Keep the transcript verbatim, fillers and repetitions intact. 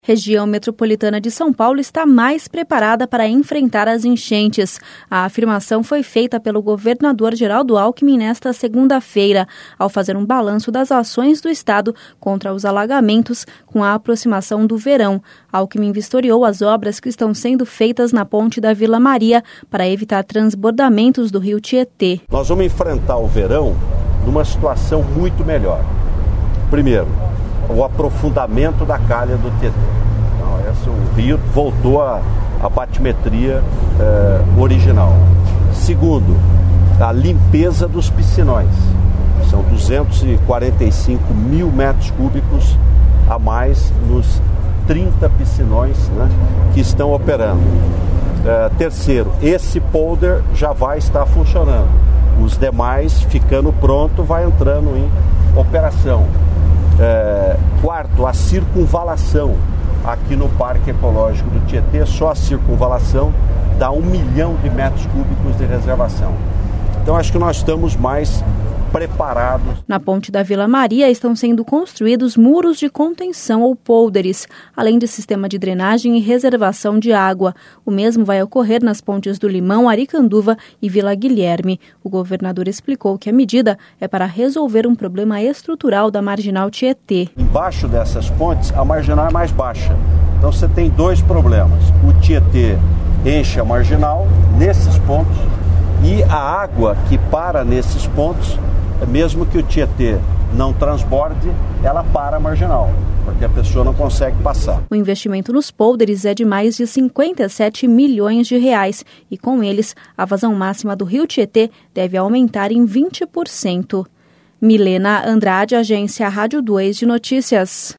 Região metropolitana de São Paulo está mais preparada para enfrentar as enchentes. A afirmação foi feita pelo governador Geraldo Alckmin nesta segunda-feira, ao fazer um balanço das ações do Estado contra os alagamentos com a aproximação do verão. Alckmin vistoriou as obras que estão sendo feitas na ponte da Vila Maria para evitar transbordamentos do rio Tietê. Nós vamos enfrentar o verão numa situação muito melhor. Primeiro, o aprofundamento da calha do Tietê. Então, esse, o rio voltou à, à batimetria eh, original. Segundo, a limpeza dos piscinões. São duzentos e quarenta e cinco mil metros cúbicos a mais nos trinta piscinões, né, que estão operando. Eh, terceiro, esse polder já vai estar funcionando. Os demais, ficando pronto, vai entrando em operação. É, quarto, a circunvalação aqui no Parque Ecológico do Tietê, só a circunvalação dá um milhão de metros cúbicos de reservação. Então acho que nós estamos mais preparados. Na ponte da Vila Maria estão sendo construídos muros de contenção ou pôlderes, além de sistema de drenagem e reservação de água. O mesmo vai ocorrer nas pontes do Limão, Aricanduva e Vila Guilherme. O governador explicou que a medida é para resolver um problema estrutural da Marginal Tietê. Embaixo dessas pontes, a marginal é mais baixa. Então você tem dois problemas. O Tietê enche a marginal nesses pontos e a água que para nesses pontos, mesmo que o Tietê não transborde, ela para a marginal, porque a pessoa não consegue passar. O investimento nos pôlderes é de mais de cinquenta e sete milhões de reais e, com eles, a vazão máxima do rio Tietê deve aumentar em vinte por cento. Milena Andrade, Agência Rádio dois de Notícias.